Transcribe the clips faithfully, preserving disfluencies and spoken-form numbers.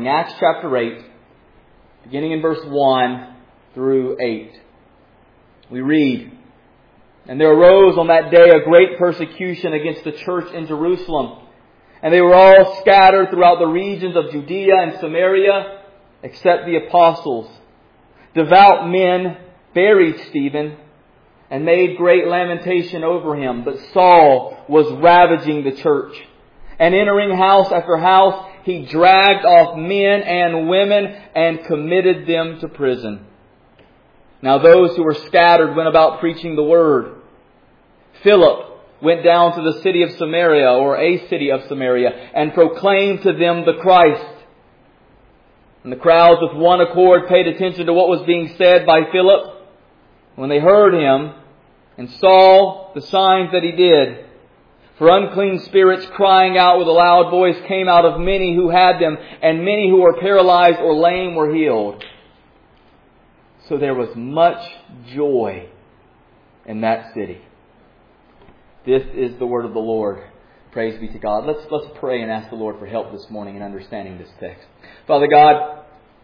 Acts chapter eight, beginning in verse one through eight. We read, "And there arose on that day a great persecution against the church in Jerusalem. And they were all scattered throughout the regions of Judea and Samaria, except the apostles. Devout men buried Stephen and made great lamentation over him. But Saul was ravaging the church. And entering house after house, he dragged off men and women and committed them to prison. Now those who were scattered went about preaching the word. Philip went down to the city of Samaria, or a city of Samaria, and proclaimed to them the Christ. And the crowds with one accord paid attention to what was being said by Philip. When they heard him and saw the signs that he did, for unclean spirits crying out with a loud voice came out of many who had them, and many who were paralyzed or lame were healed. So there was much joy in that city." This is the word of the Lord. Praise be to God. Let's let's pray and ask the Lord for help this morning in understanding this text. Father God,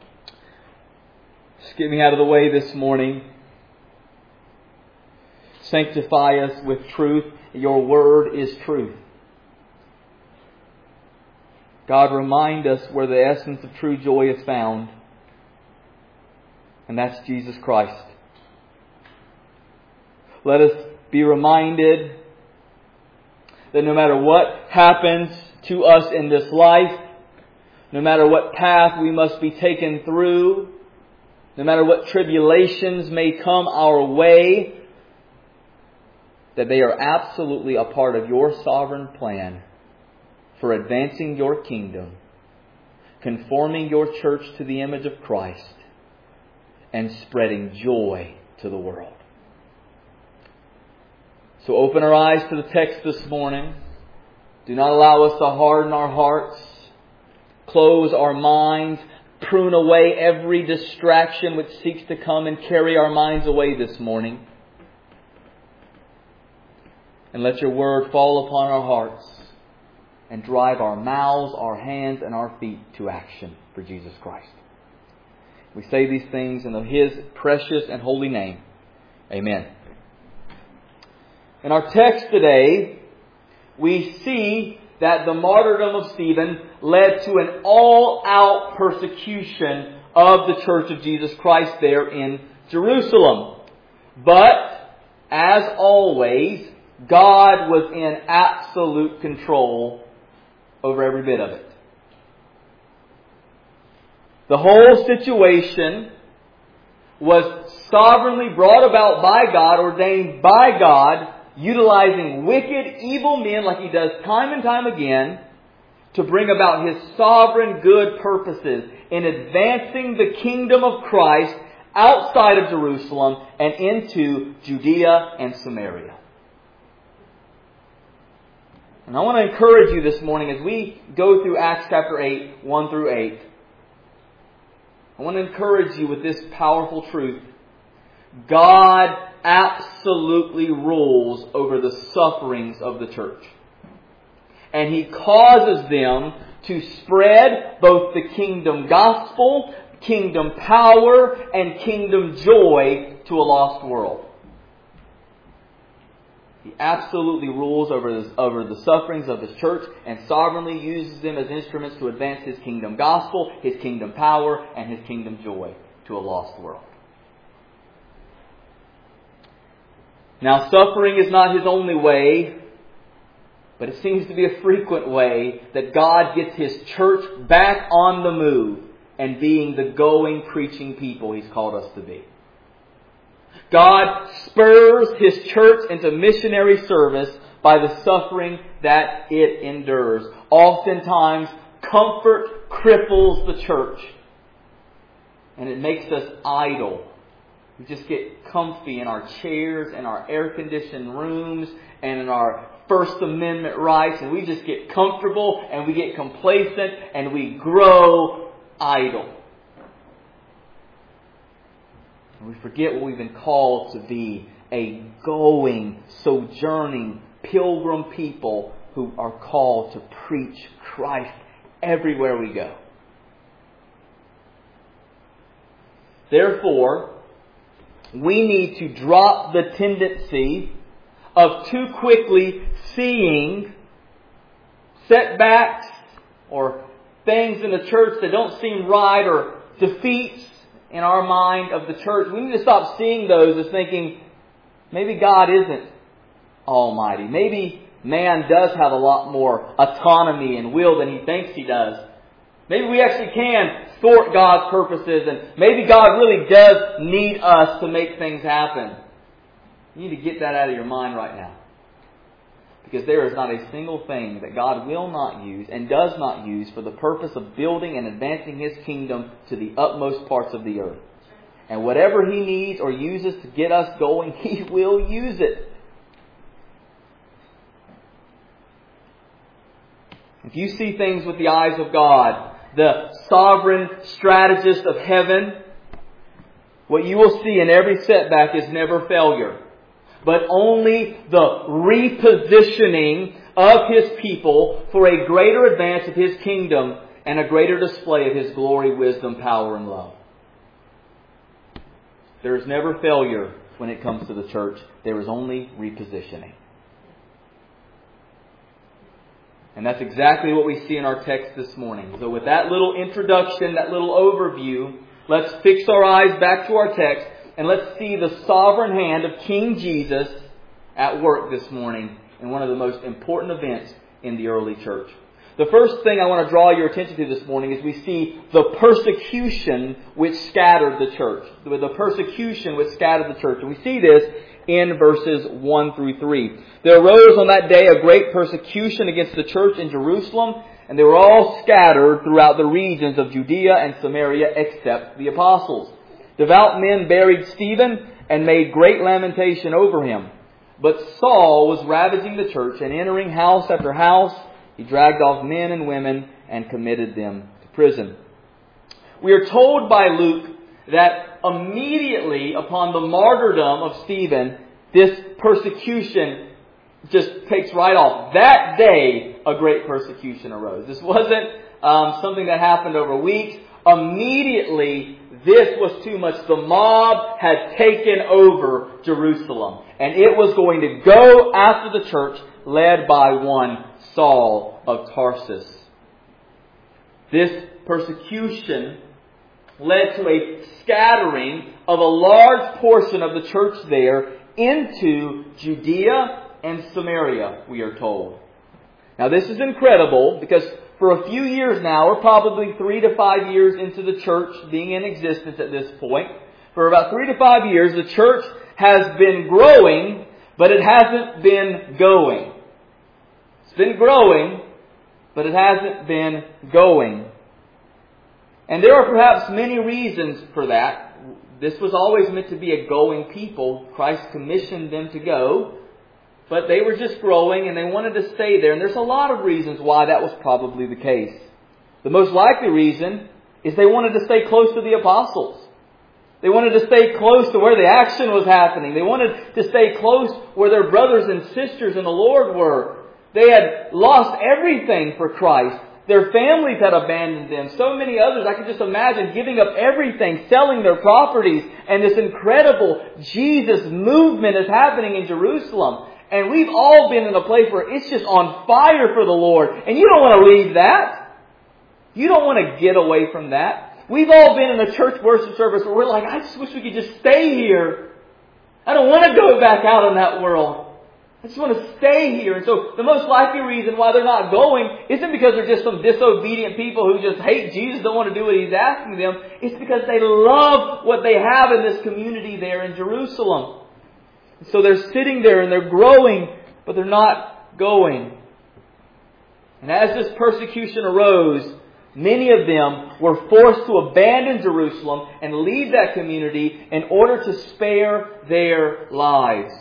just get me out of the way this morning. Sanctify us with truth. Your word is truth. God, remind us where the essence of true joy is found. And that's Jesus Christ. Let us be reminded that no matter what happens to us in this life, no matter what path we must be taken through, no matter what tribulations may come our way, that they are absolutely a part of your sovereign plan for advancing your kingdom, conforming your church to the image of Christ, and spreading joy to the world. So open our eyes to the text this morning. Do not allow us to harden our hearts, close our minds, prune away every distraction which seeks to come and carry our minds away this morning. And let your word fall upon our hearts and drive our mouths, our hands, and our feet to action for Jesus Christ. We say these things in His precious and holy name. Amen. In our text today, we see that the martyrdom of Stephen led to an all-out persecution of the Church of Jesus Christ there in Jerusalem. But, as always, God was in absolute control over every bit of it. The whole situation was sovereignly brought about by God, ordained by God, utilizing wicked, evil men like He does time and time again to bring about His sovereign good purposes in advancing the kingdom of Christ outside of Jerusalem and into Judea and Samaria. And I want to encourage you this morning as we go through Acts chapter eight, one through eight. I want to encourage you with this powerful truth. God absolutely rules over the sufferings of the church. And He causes them to spread both the kingdom gospel, kingdom power, and kingdom joy to a lost world. He absolutely rules over, this, over the sufferings of His church and sovereignly uses them as instruments to advance His kingdom gospel, His kingdom power, and His kingdom joy to a lost world. Now, suffering is not His only way, but it seems to be a frequent way that God gets His church back on the move and being the going, preaching people He's called us to be. God spurs His church into missionary service by the suffering that it endures. Oftentimes, comfort cripples the church, and it makes us idle. We just get comfy in our chairs and our air-conditioned rooms and in our First Amendment rights, and we just get comfortable and we get complacent and we grow idle. And we forget what we've been called to be, a going, sojourning, pilgrim people who are called to preach Christ everywhere we go. Therefore, we need to drop the tendency of too quickly seeing setbacks or things in the church that don't seem right or defeats in our mind of the church. We need to stop seeing those as thinking, maybe God isn't almighty. Maybe man does have a lot more autonomy and will than he thinks he does. Maybe we actually can thwart God's purposes, and maybe God really does need us to make things happen. You need to get that out of your mind right now. Because there is not a single thing that God will not use and does not use for the purpose of building and advancing His kingdom to the utmost parts of the earth. And whatever He needs or uses to get us going, He will use it. If you see things with the eyes of God, the sovereign strategist of heaven, what you will see in every setback is never failure, but only the repositioning of His people for a greater advance of His kingdom and a greater display of His glory, wisdom, power, and love. There is never failure when it comes to the church. There is only repositioning. And that's exactly what we see in our text this morning. So with that little introduction, that little overview, let's fix our eyes back to our text and let's see the sovereign hand of King Jesus at work this morning in one of the most important events in the early church. The first thing I want to draw your attention to this morning is we see the persecution which scattered the church. The persecution which scattered the church. And we see this in verses one through three. There arose on that day a great persecution against the church in Jerusalem, and they were all scattered throughout the regions of Judea and Samaria except the apostles. Devout men buried Stephen and made great lamentation over him. But Saul was ravaging the church, and entering house after house, he dragged off men and women and committed them to prison. We are told by Luke that immediately upon the martyrdom of Stephen, this persecution just takes right off. That day, a great persecution arose. This wasn't um, something that happened over weeks. Immediately, this was too much. The mob had taken over Jerusalem. And it was going to go after the church, led by one Saul of Tarsus. This persecution led to a scattering of a large portion of the church there into Judea and Samaria, we are told. Now this is incredible because for a few years now, we're probably three to five years into the church being in existence at this point. For about three to five years, the church has been growing, but it hasn't been going. It's been growing, but it hasn't been going. And there are perhaps many reasons for that. This was always meant to be a going people. Christ commissioned them to go. But they were just growing and they wanted to stay there. And there's a lot of reasons why that was probably the case. The most likely reason is they wanted to stay close to the apostles. They wanted to stay close to where the action was happening. They wanted to stay close where their brothers and sisters in the Lord were. They had lost everything for Christ. Their families had abandoned them. So many others, I can just imagine giving up everything, selling their properties. And this incredible Jesus movement is happening in Jerusalem. And we've all been in a place where it's just on fire for the Lord. And you don't want to leave that. You don't want to get away from that. We've all been in a church worship service where we're like, I just wish we could just stay here. I don't want to go back out in that world. I just want to stay here. And so the most likely reason why they're not going isn't because they're just some disobedient people who just hate Jesus, don't want to do what He's asking them. It's because they love what they have in this community there in Jerusalem. So they're sitting there and they're growing, but they're not going. And as this persecution arose, many of them were forced to abandon Jerusalem and leave that community in order to spare their lives.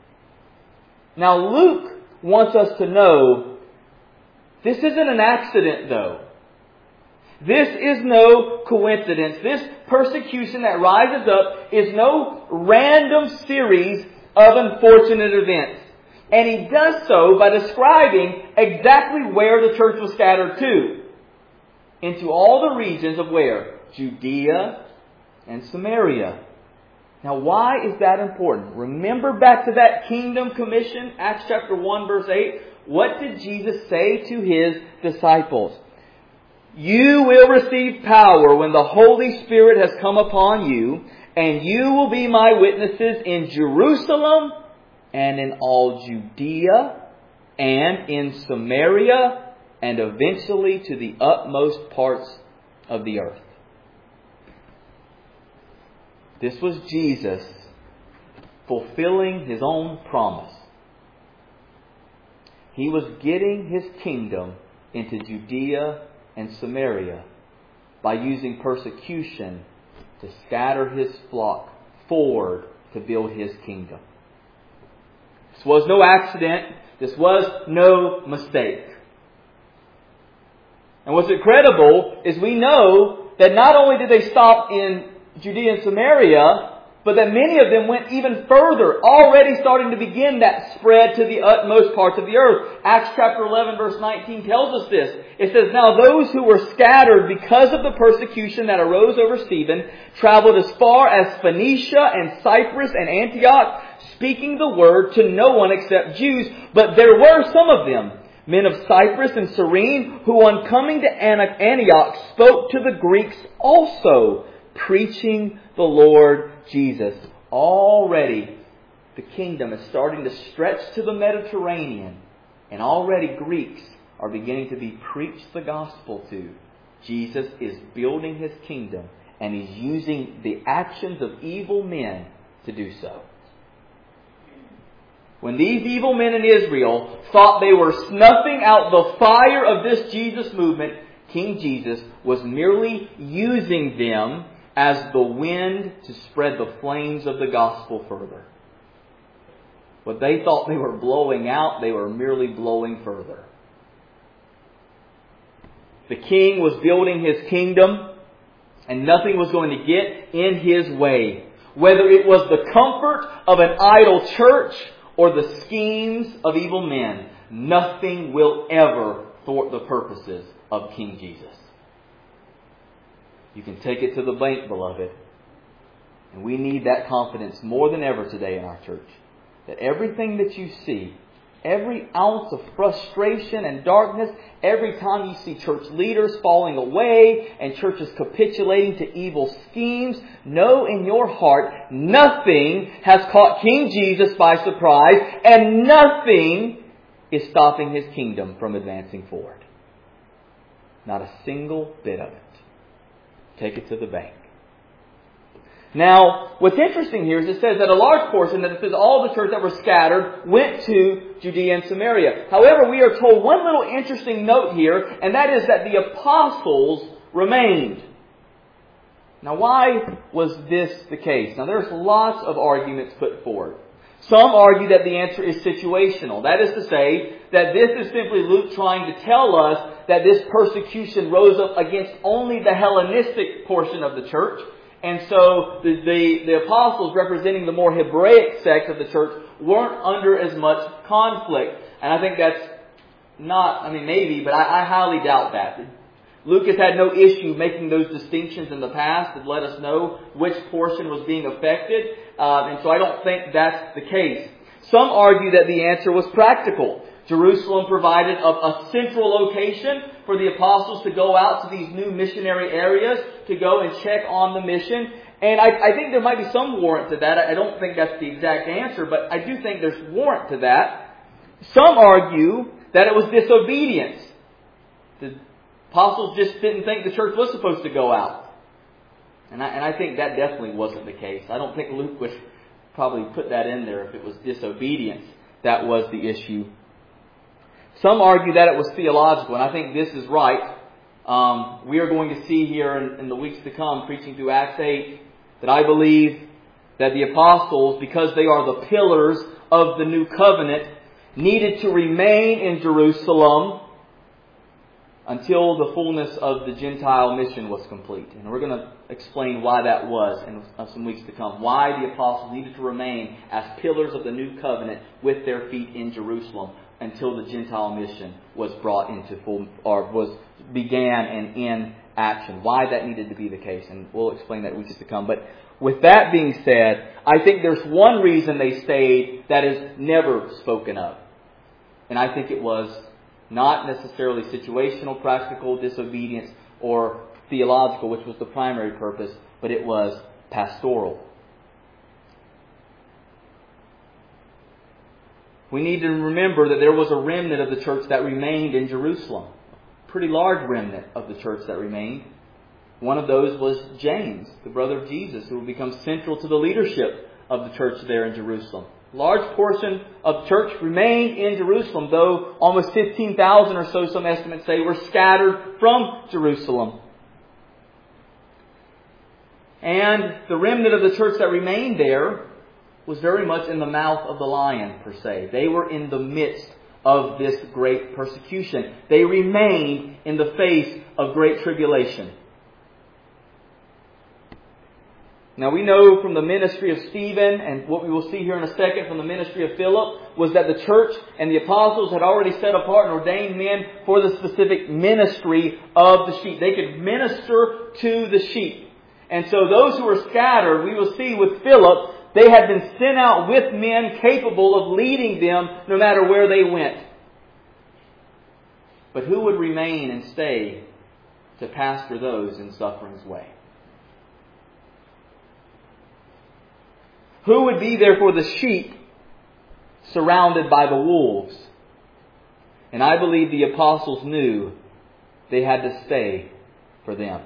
Now Luke wants us to know this isn't an accident though. This is no coincidence. This persecution that rises up is no random series of unfortunate events. And he does so by describing exactly where the church was scattered to. Into all the regions of where? Judea, and Samaria. Now, why is that important? Remember back to that kingdom commission, Acts chapter one, verse eight. What did Jesus say to His disciples? You will receive power when the Holy Spirit has come upon you, and you will be my witnesses in Jerusalem and in all Judea and in Samaria and eventually to the utmost parts of the earth. This was Jesus fulfilling His own promise. He was getting His kingdom into Judea and Samaria by using persecution to scatter His flock forward to build His kingdom. This was no accident. This was no mistake. And what's incredible is we know that not only did they stop in Judea and Samaria, but that many of them went even further, already starting to begin that spread to the utmost parts of the earth. Acts chapter eleven verse nineteen tells us this. It says, Now those who were scattered because of the persecution that arose over Stephen traveled as far as Phoenicia and Cyprus and Antioch, speaking the word to no one except Jews. But there were some of them, men of Cyprus and Cyrene, who on coming to Antioch spoke to the Greeks also, preaching the Lord Jesus. Already the kingdom is starting to stretch to the Mediterranean, and already Greeks are beginning to be preached the gospel to. Jesus is building His kingdom, and He's using the actions of evil men to do so. When these evil men in Israel thought they were snuffing out the fire of this Jesus movement, King Jesus was merely using them as the wind to spread the flames of the gospel further. What they thought they were blowing out, they were merely blowing further. The king was building his kingdom, and nothing was going to get in his way. Whether it was the comfort of an idle church or the schemes of evil men, nothing will ever thwart the purposes of King Jesus. You can take it to the bank, beloved. And we need that confidence more than ever today in our church. That everything that you see, every ounce of frustration and darkness, every time you see church leaders falling away and churches capitulating to evil schemes, know in your heart nothing has caught King Jesus by surprise, and nothing is stopping His kingdom from advancing forward. Not a single bit of it. Take it to the bank. Now, what's interesting here is it says that a large portion, that it says all the churches that were scattered, went to Judea and Samaria. However, we are told one little interesting note here, and that is that the apostles remained. Now, why was this the case? Now, there's lots of arguments put forward. Some argue that the answer is situational. That is to say, that this is simply Luke trying to tell us that this persecution rose up against only the Hellenistic portion of the church. And so the, the, the apostles representing the more Hebraic sect of the church weren't under as much conflict. And I think that's not, I mean maybe, but I, I highly doubt that. Luke has had no issue making those distinctions in the past to let us know which portion was being affected. Uh, and so I don't think that's the case. Some argue that the answer was practical. Jerusalem provided a, a central location for the apostles to go out to these new missionary areas to go and check on the mission. And I, I think there might be some warrant to that. I don't think that's the exact answer, but I do think there's warrant to that. Some argue that it was disobedience. The apostles just didn't think the church was supposed to go out. And I, and I think that definitely wasn't the case. I don't think Luke would probably put that in there if it was disobedience that was the issue. Some argue that it was theological, and I think this is right. Um, we are going to see here in, in the weeks to come, preaching through Acts eight, that I believe that the apostles, because they are the pillars of the new covenant, needed to remain in Jerusalem until the fullness of the Gentile mission was complete. And we're going to explain why that was in some weeks to come. Why the apostles needed to remain as pillars of the new covenant with their feet in Jerusalem until the Gentile mission was brought into full, or was began and in action, why that needed to be the case. And we'll explain that in weeks to come. But with that being said, I think there's one reason they stayed that is never spoken of. And I think it was not necessarily situational, practical disobedience or theological, which was the primary purpose, but it was pastoral. We need to remember that there was a remnant of the church that remained in Jerusalem. A pretty large remnant of the church that remained. One of those was James, the brother of Jesus, who would become central to the leadership of the church there in Jerusalem. A large portion of the church remained in Jerusalem, though almost fifteen thousand or so, some estimates say, were scattered from Jerusalem. And the remnant of the church that remained there was very much in the mouth of the lion, per se. They were in the midst of this great persecution. They remained in the face of great tribulation. Now we know from the ministry of Stephen, and what we will see here in a second from the ministry of Philip, was that the church and the apostles had already set apart and ordained men for the specific ministry of the sheep. They could minister to the sheep. And so those who were scattered, we will see with Philip, they had been sent out with men capable of leading them no matter where they went. But who would remain and stay to pastor those in suffering's way? Who would be there for the sheep surrounded by the wolves? And I believe the apostles knew they had to stay for them.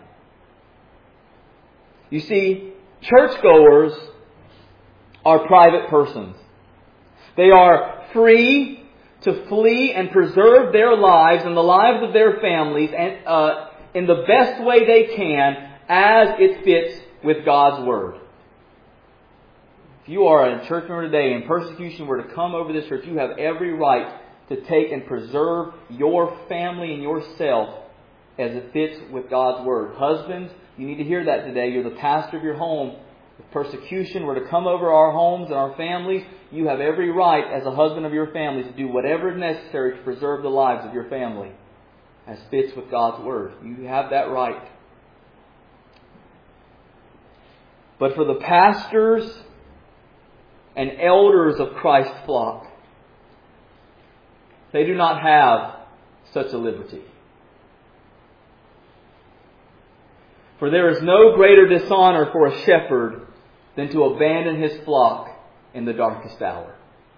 You see, churchgoers are private persons. They are free to flee and preserve their lives and the lives of their families and uh, in the best way they can as it fits with God's Word. If you are a church member today and persecution were to come over this church, you have every right to take and preserve your family and yourself as it fits with God's Word. Husbands, you need to hear that today. You're the pastor of your home. If persecution were to come over our homes and our families, you have every right as a husband of your family to do whatever is necessary to preserve the lives of your family as fits with God's Word. You have that right. But for the pastors and elders of Christ's flock, they do not have such a liberty. For there is no greater dishonor for a shepherd than to abandon his flock in the darkest hour.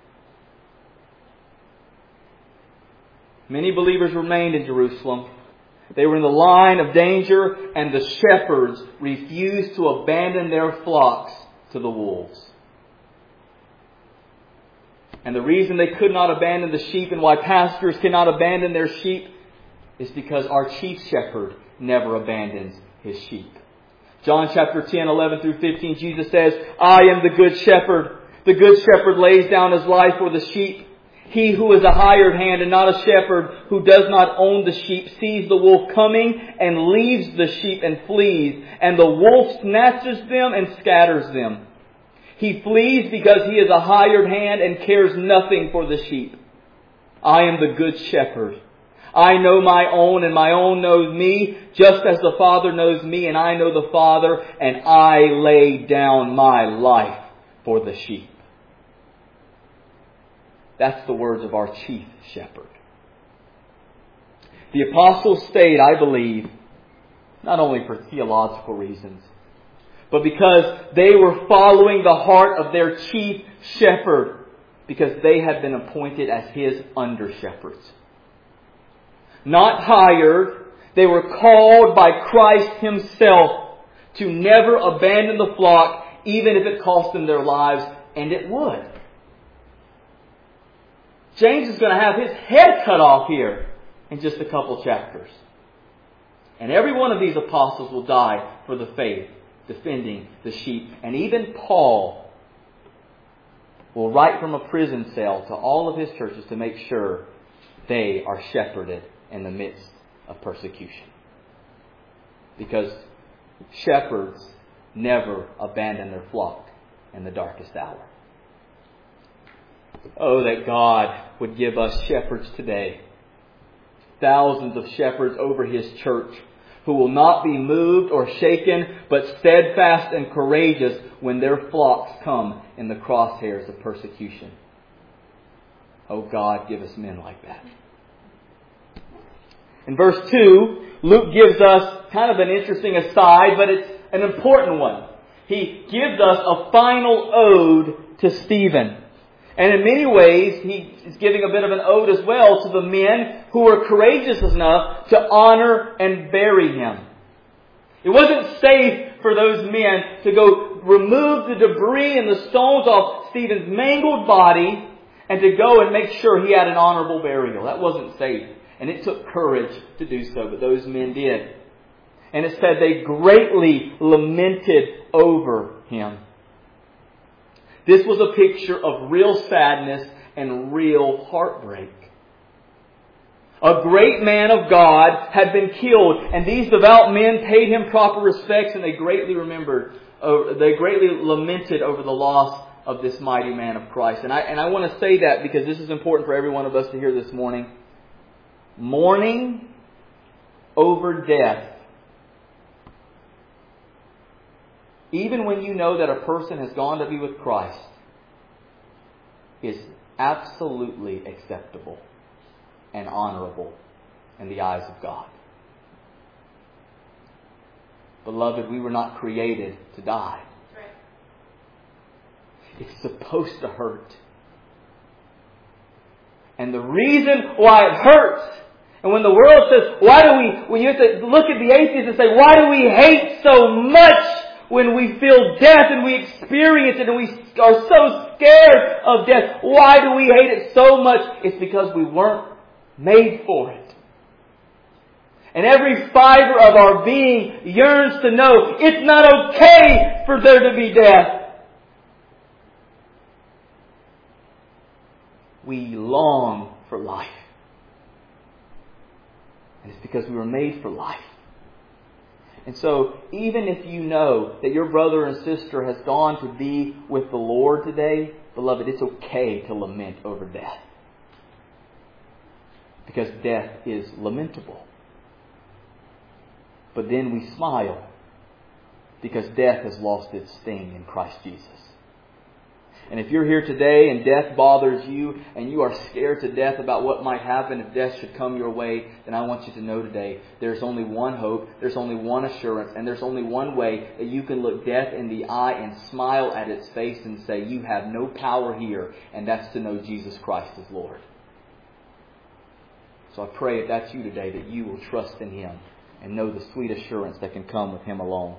Many believers remained in Jerusalem. They were in the line of danger, and the shepherds refused to abandon their flocks to the wolves. And the reason they could not abandon the sheep and why pastors cannot abandon their sheep is because our chief shepherd never abandons his sheep. John chapter ten, eleven through fifteen, Jesus says, I am the good shepherd. The good shepherd lays down his life for the sheep. He who is a hired hand and not a shepherd, who does not own the sheep, sees the wolf coming and leaves the sheep and flees. And the wolf snatches them and scatters them. He flees because he is a hired hand and cares nothing for the sheep. I am the good shepherd. I know my own, and my own knows me, just as the Father knows me, and I know the Father, and I lay down my life for the sheep. That's the words of our chief shepherd. The apostles stayed, I believe, not only for theological reasons, but because they were following the heart of their chief shepherd, because they had been appointed as his under-shepherds. Not hired, they were called by Christ Himself to never abandon the flock, even if it cost them their lives, and it would. James is going to have his head cut off here in just a couple chapters. And every one of these apostles will die for the faith, defending the sheep. And even Paul will write from a prison cell to all of his churches to make sure they are shepherded in the midst of persecution. Because shepherds never abandon their flock in the darkest hour. Oh, that God would give us shepherds today. Thousands of shepherds over His church who will not be moved or shaken, but steadfast and courageous when their flocks come in the crosshairs of persecution. Oh God, give us men like that. In verse two, Luke gives us kind of an interesting aside, but it's an important one. He gives us a final ode to Stephen. And in many ways, he is giving a bit of an ode as well to the men who were courageous enough to honor and bury him. It wasn't safe for those men to go remove the debris and the stones off Stephen's mangled body and to go and make sure he had an honorable burial. That wasn't safe. And it took courage to do so, but those men did. And it said they greatly lamented over him. This was a picture of real sadness and real heartbreak. A great man of God had been killed, and these devout men paid him proper respects, and they greatly remembered, uh, they greatly lamented over the loss of this mighty man of Christ. And I and I want to say that because this is important for every one of us to hear this morning. Mourning over death, even when you know that a person has gone to be with Christ, is absolutely acceptable and honorable in the eyes of God. Beloved, we were not created to die. It's supposed to hurt. And the reason why it hurts, and when the world says, why do we, when you have to look at the atheist and say, why do we hate so much when we feel death and we experience it and we are so scared of death? Why do we hate it so much? It's because we weren't made for it. And every fiber of our being yearns to know it's not okay for there to be death. We long for life. And it's because we were made for life. And so, even if you know that your brother and sister has gone to be with the Lord today, beloved, it's okay to lament over death. Because death is lamentable. But then we smile because death has lost its sting in Christ Jesus. And if you're here today and death bothers you and you are scared to death about what might happen if death should come your way, then I want you to know today there's only one hope, there's only one assurance, and there's only one way that you can look death in the eye and smile at its face and say, you have no power here, and that's to know Jesus Christ as Lord. So I pray if that's you today that you will trust in Him and know the sweet assurance that can come with Him alone.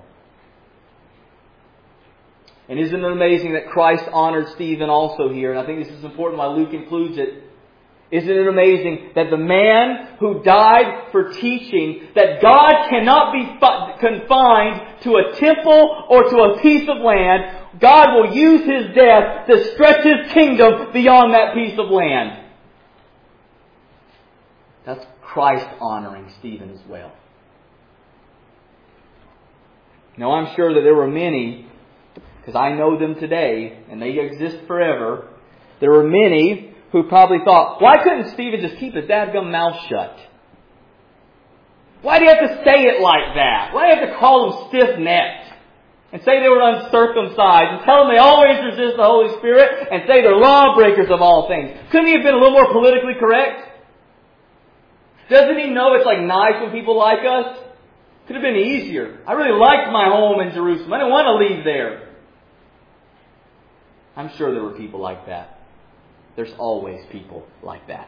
And isn't it amazing that Christ honored Stephen also here? And I think this is important why Luke includes it. Isn't it amazing that the man who died for teaching that God cannot be confined to a temple or to a piece of land, God will use His death to stretch His kingdom beyond that piece of land. That's Christ honoring Stephen as well. Now I'm sure that there were many, because I know them today, and they exist forever. There were many who probably thought, why couldn't Stephen just keep his dadgum mouth shut? Why do you have to say it like that? Why do you have to call them stiff-necked? And say they were uncircumcised, and tell them they always resist the Holy Spirit, and say they're lawbreakers of all things? Couldn't he have been a little more politically correct? Doesn't he know it's like nice when people like us? Could have been easier. I really liked my home in Jerusalem. I didn't want to leave there. I'm sure there were people like that. There's always people like that.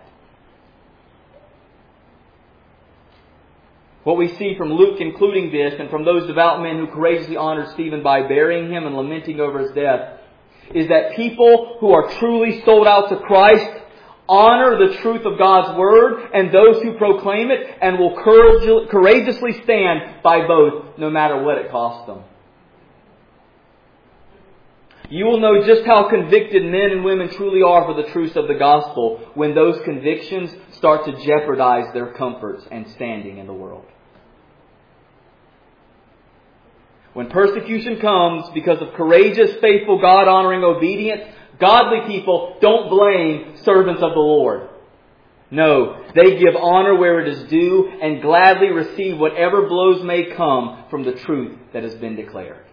What we see from Luke including this, and from those devout men who courageously honored Stephen by burying him and lamenting over his death, is that people who are truly sold out to Christ honor the truth of God's Word and those who proclaim it, and will courageously stand by both, no matter what it costs them. You will know just how convicted men and women truly are for the truths of the gospel when those convictions start to jeopardize their comforts and standing in the world. When persecution comes because of courageous, faithful, God-honoring obedience, godly people don't blame servants of the Lord. No, they give honor where it is due and gladly receive whatever blows may come from the truth that has been declared.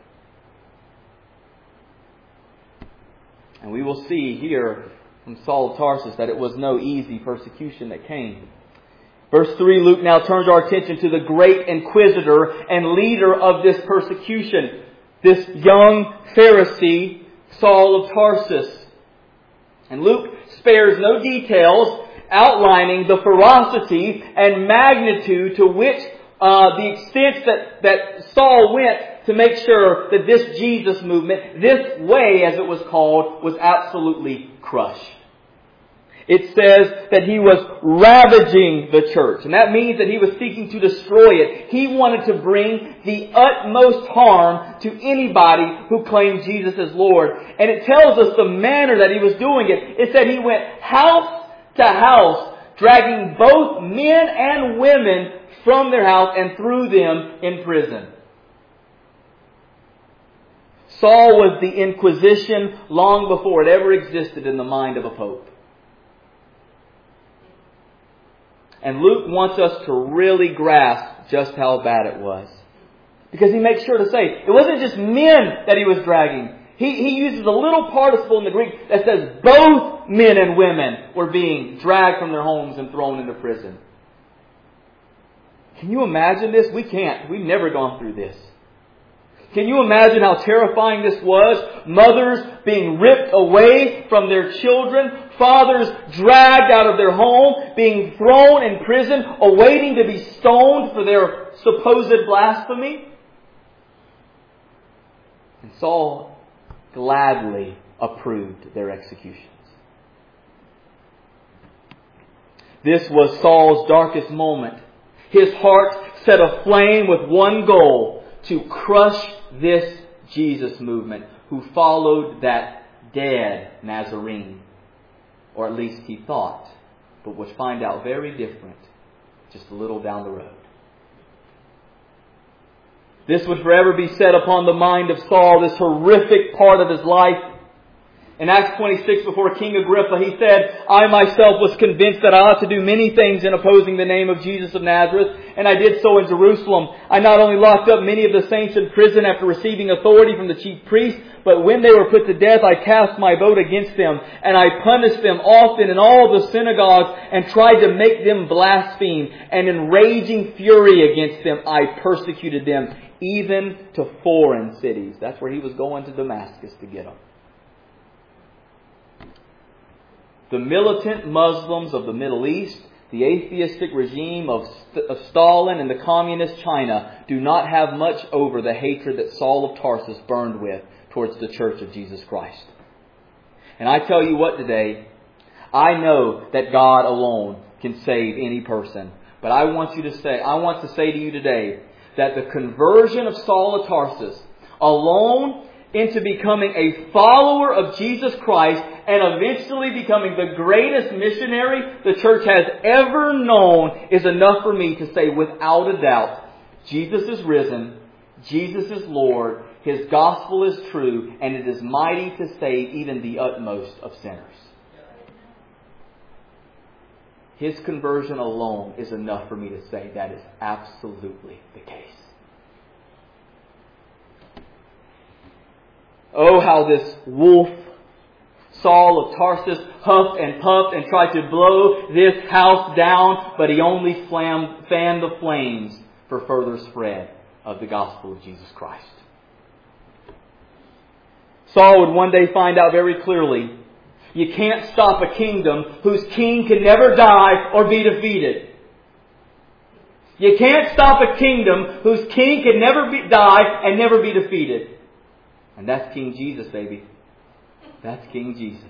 And we will see here from Saul of Tarsus that it was no easy persecution that came. Verse three, Luke now turns our attention to the great inquisitor and leader of this persecution, this young Pharisee, Saul of Tarsus. And Luke spares no details outlining the ferocity and magnitude to which uh, the extent that, that Saul went to make sure that this Jesus movement, this way as it was called, was absolutely crushed. It says that he was ravaging the church. And that means that he was seeking to destroy it. He wanted to bring the utmost harm to anybody who claimed Jesus as Lord. And it tells us the manner that he was doing it. It said he went house to house, dragging both men and women from their house and threw them in prison. Saul was the Inquisition long before it ever existed in the mind of a pope. And Luke wants us to really grasp just how bad it was. Because he makes sure to say, it wasn't just men that he was dragging. He, he uses a little participle in the Greek that says both men and women were being dragged from their homes and thrown into prison. Can you imagine this? We can't. We've never gone through this. Can you imagine how terrifying this was? Mothers being ripped away from their children. Fathers dragged out of their home, being thrown in prison, awaiting to be stoned for their supposed blasphemy. And Saul gladly approved their executions. This was Saul's darkest moment. His heart set aflame with one goal: to crush this Jesus movement who followed that dead Nazarene. Or at least he thought, but would find out very different just a little down the road. This would forever be set upon the mind of Saul, this horrific part of his life. In Acts twenty-six, before King Agrippa, he said, I myself was convinced that I ought to do many things in opposing the name of Jesus of Nazareth, and I did so in Jerusalem. I not only locked up many of the saints in prison after receiving authority from the chief priests, but when they were put to death, I cast my vote against them, and I punished them often in all the synagogues, and tried to make them blaspheme, and in raging fury against them, I persecuted them, even to foreign cities. That's where he was going, to Damascus, to get them. The militant Muslims of the Middle East, the atheistic regime of, St- of Stalin, and the communist China do not have much over the hatred that Saul of Tarsus burned with towards the Church of Jesus Christ. And I tell you what today, I know that God alone can save any person. But I want you to say, I want to say to you today that the conversion of Saul of Tarsus alone into becoming a follower of Jesus Christ and eventually becoming the greatest missionary the church has ever known is enough for me to say without a doubt, Jesus is risen, Jesus is Lord, His gospel is true, and it is mighty to save even the utmost of sinners. His conversion alone is enough for me to say that is absolutely the case. Oh, how this wolf, Saul of Tarsus, huffed and puffed and tried to blow this house down, but he only flam- fanned the flames for further spread of the gospel of Jesus Christ. Saul would one day find out very clearly, you can't stop a kingdom whose king can never die or be defeated. You can't stop a kingdom whose king can never be, die and never be defeated. And that's King Jesus, baby. That's King Jesus.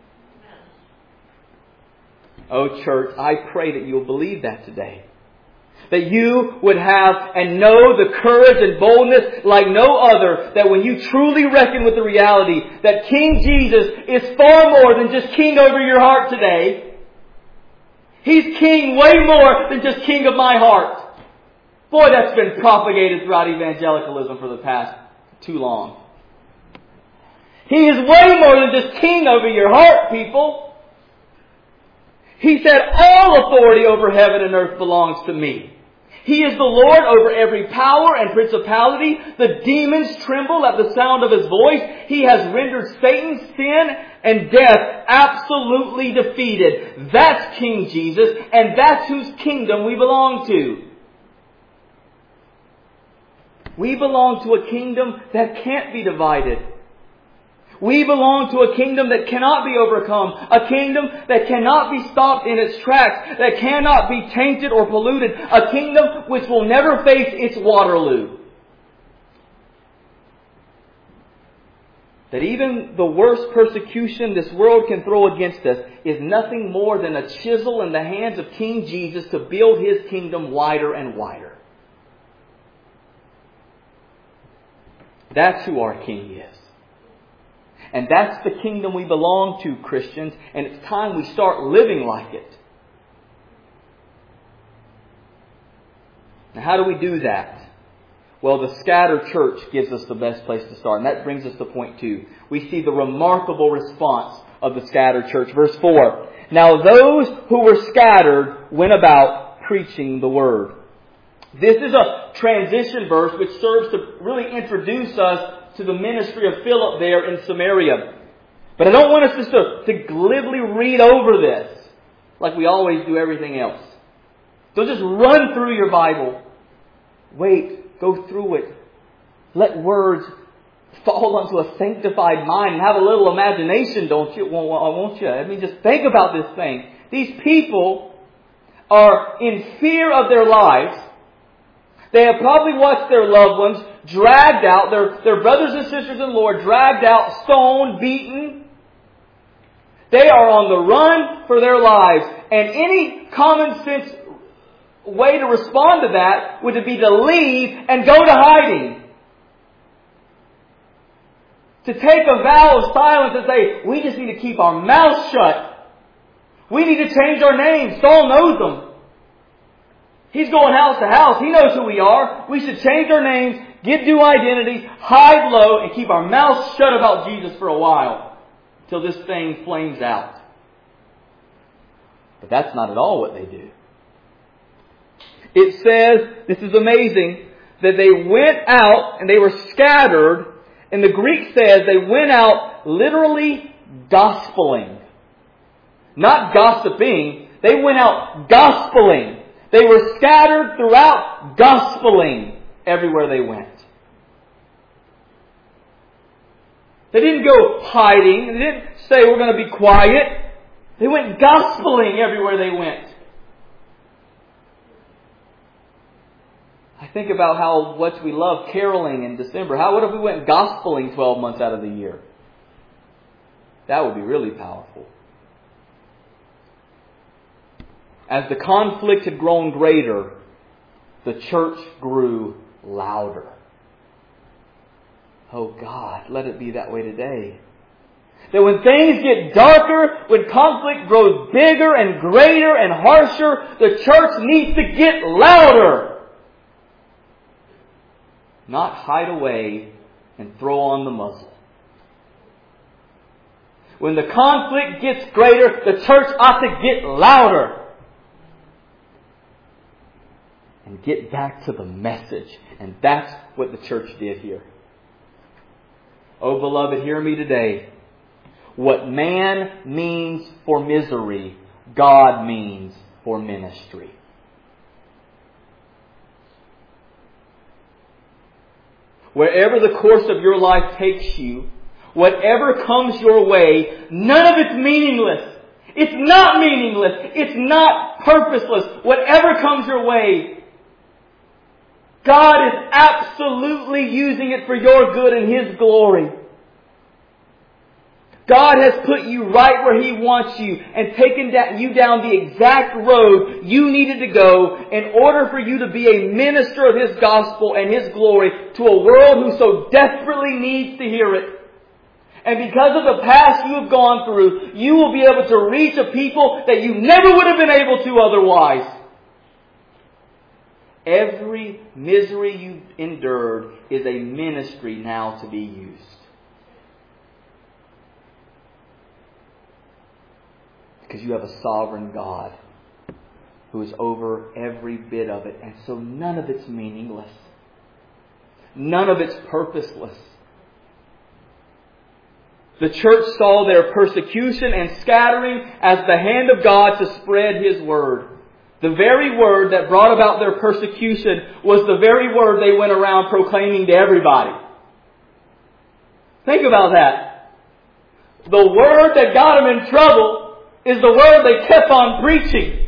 Oh, church, I pray that you'll believe that today. That you would have and know the courage and boldness like no other, that when you truly reckon with the reality that King Jesus is far more than just king over your heart today. He's king way more than just king of my heart. Boy, that's been propagated throughout evangelicalism for the past too long. He is way more than just king over your heart, people. He said, all authority over heaven and earth belongs to me. He is the Lord over every power and principality. The demons tremble at the sound of His voice. He has rendered Satan, sin, and death absolutely defeated. That's King Jesus, and that's whose kingdom we belong to. We belong to a kingdom that can't be divided. We belong to a kingdom that cannot be overcome. A kingdom that cannot be stopped in its tracks. That cannot be tainted or polluted. A kingdom which will never face its Waterloo. That even the worst persecution this world can throw against us is nothing more than a chisel in the hands of King Jesus to build His kingdom wider and wider. That's who our King is. And that's the kingdom we belong to, Christians, and it's time we start living like it. Now, how do we do that? Well, the scattered church gives us the best place to start. And that brings us to point two. We see the remarkable response of the scattered church. Verse four. Now those who were scattered went about preaching the word. This is a transition verse which serves to really introduce us to the ministry of Philip there in Samaria. But I don't want us just to, to glibly read over this like we always do everything else. Don't just run through your Bible. Wait, go through it. Let words fall onto a sanctified mind and have a little imagination, don't you? Won't you? I mean, just think about this thing. These people are in fear of their lives. They have probably watched their loved ones dragged out, their, their brothers and sisters in the Lord dragged out, stoned, beaten. They are on the run for their lives. And any common sense way to respond to that would be to leave and go to hiding. To take a vow of silence and say, we just need to keep our mouths shut. We need to change our names. Saul knows them. He's going house to house. He knows who we are. We should change our names, get new identities, hide low, and keep our mouths shut about Jesus for a while till this thing flames out. But that's not at all what they do. It says, this is amazing, that they went out and they were scattered. And the Greek says they went out literally gospeling. Not gossiping. They went out gospeling. They were scattered throughout, gospeling everywhere they went. They didn't go hiding. They didn't say we're going to be quiet. They went gospeling everywhere they went. I think about how much we love caroling in December. How what if we went gospeling twelve months out of the year? That would be really powerful. As the conflict had grown greater, the church grew louder. Oh God, let it be that way today. That when things get darker, when conflict grows bigger and greater and harsher, the church needs to get louder. Not hide away and throw on the muzzle. When the conflict gets greater, the church ought to get louder. And get back to the message. And that's what the church did here. Oh, beloved, hear me today. What man means for misery, God means for ministry. Wherever the course of your life takes you, whatever comes your way, none of it's meaningless. It's not meaningless. It's not purposeless. Whatever comes your way, God is absolutely using it for your good and His glory. God has put you right where He wants you and taken you down the exact road you needed to go in order for you to be a minister of His gospel and His glory to a world who so desperately needs to hear it. And because of the past you have gone through, you will be able to reach a people that you never would have been able to otherwise. Every misery you endured is a ministry now to be used. Because you have a sovereign God who is over every bit of it. And so none of it's meaningless. None of it's purposeless. The church saw their persecution and scattering as the hand of God to spread His Word. The very word that brought about their persecution was the very word they went around proclaiming to everybody. Think about that. The word that got them in trouble is the word they kept on preaching.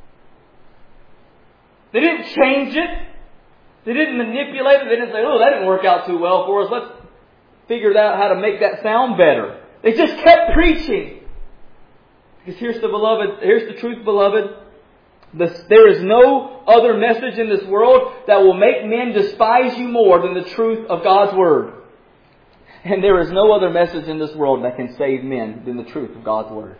They didn't change it. They didn't manipulate it. They didn't say, oh, that didn't work out too well for us. Let's figure out how to make that sound better. They just kept preaching. Because here's the beloved, here's the truth, beloved. This, there is no other message in this world that will make men despise you more than the truth of God's Word. And there is no other message in this world that can save men than the truth of God's Word.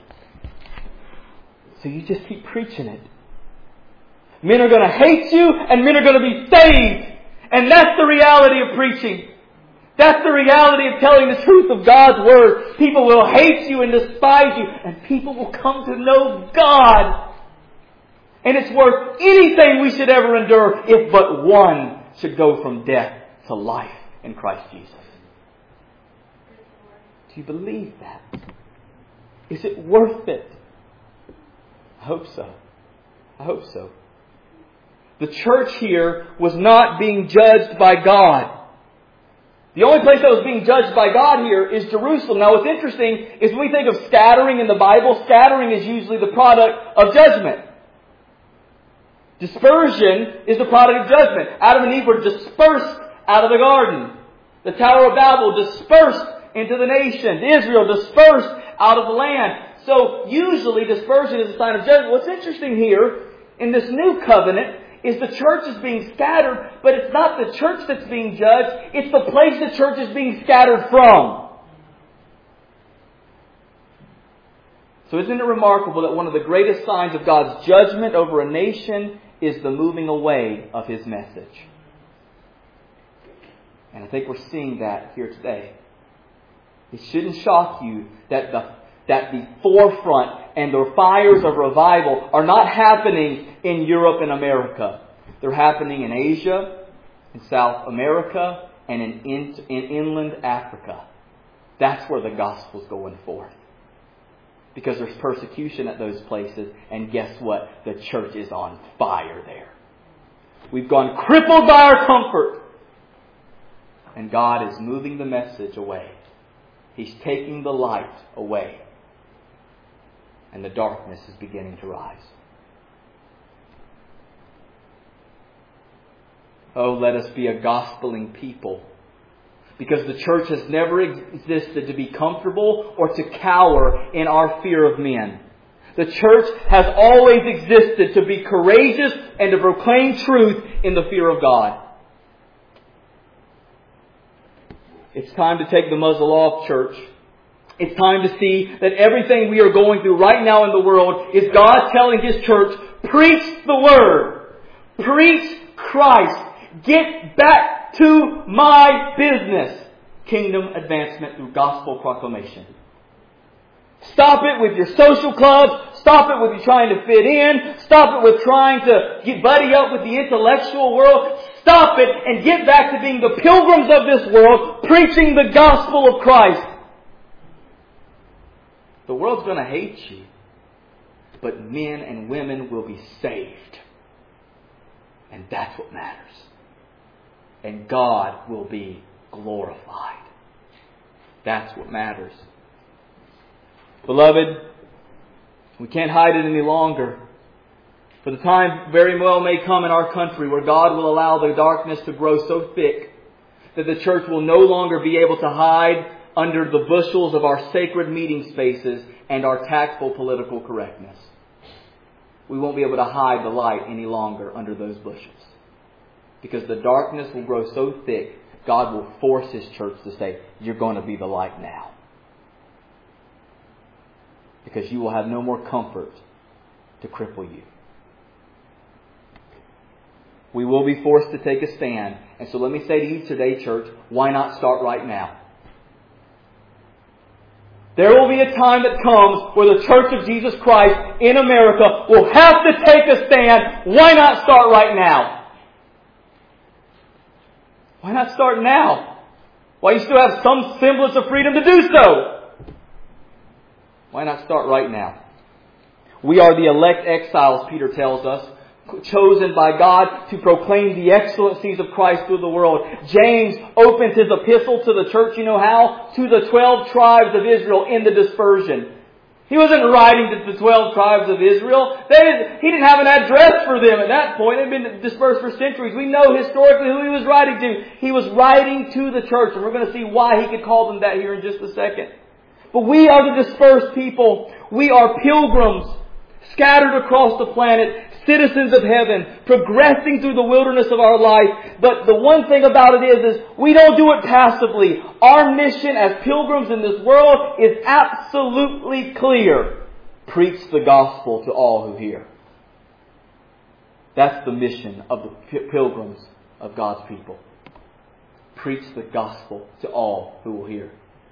So you just keep preaching it. Men are going to hate you and men are going to be saved. And that's the reality of preaching. That's the reality of telling the truth of God's Word. People will hate you and despise you, and people will come to know God. And it's worth anything we should ever endure if but one should go from death to life in Christ Jesus. Do you believe that? Is it worth it? I hope so. I hope so. The church here was not being judged by God. The only place that was being judged by God here is Jerusalem. Now what's interesting is when we think of scattering in the Bible, scattering is usually the product of judgment. Dispersion is the product of judgment. Adam and Eve were dispersed out of the garden. The Tower of Babel dispersed into the nations. Israel dispersed out of the land. So usually dispersion is a sign of judgment. What's interesting here in this new covenant is the church is being scattered, but it's not the church that's being judged. It's the place the church is being scattered from. So isn't it remarkable that one of the greatest signs of God's judgment over a nation is the moving away of His message? And I think we're seeing that here today. It shouldn't shock you that the that the forefront and the fires of revival are not happening in Europe and America. They're happening in Asia, in South America, and in, in, in inland Africa. That's where the gospel's going forth. Because there's persecution at those places, and guess what? The church is on fire there. We've gone crippled by our comfort. And God is moving the message away. He's taking the light away. And the darkness is beginning to rise. Oh, let us be a gospeling people. Because the church has never existed to be comfortable or to cower in our fear of men. The church has always existed to be courageous and to proclaim truth in the fear of God. It's time to take the muzzle off, church. It's time to see that everything we are going through right now in the world is God telling His church, preach the Word. Preach Christ. Get back to my business. Kingdom advancement through gospel proclamation. Stop it with your social clubs. Stop it with you trying to fit in. Stop it with trying to get buddy up with the intellectual world. Stop it and get back to being the pilgrims of this world, preaching the gospel of Christ. The world's going to hate you, but men and women will be saved. And that's what matters. And God will be glorified. That's what matters. Beloved, we can't hide it any longer. For the time very well may come in our country where God will allow the darkness to grow so thick that the church will no longer be able to hide under the bushels of our sacred meeting spaces and our tactful political correctness. We won't be able to hide the light any longer under those bushels. Because the darkness will grow so thick, God will force His church to say, you're going to be the light now. Because you will have no more comfort to cripple you. We will be forced to take a stand. And so let me say to you today, church, why not start right now? There will be a time that comes where the Church of Jesus Christ in America will have to take a stand. Why not start right now? Why not start now? Why you still have some semblance of freedom to do so? Why not start right now? We are the elect exiles, Peter tells us, chosen by God to proclaim the excellencies of Christ through the world. James opens his epistle to the church, you know how? To the twelve tribes of Israel in the dispersion. He wasn't writing to the twelve tribes of Israel. They didn't, he didn't have an address for them at that point. They'd been dispersed for centuries. We know historically who he was writing to. He was writing to the church, and we're going to see why he could call them that here in just a second. But we are the dispersed people. We are pilgrims scattered across the planet, citizens of heaven, progressing through the wilderness of our life. But the one thing about it is, is we don't do it passively. Our mission as pilgrims in this world is absolutely clear. Preach the gospel to all who hear. That's the mission of the pilgrims of God's people. Preach the gospel to all who will hear.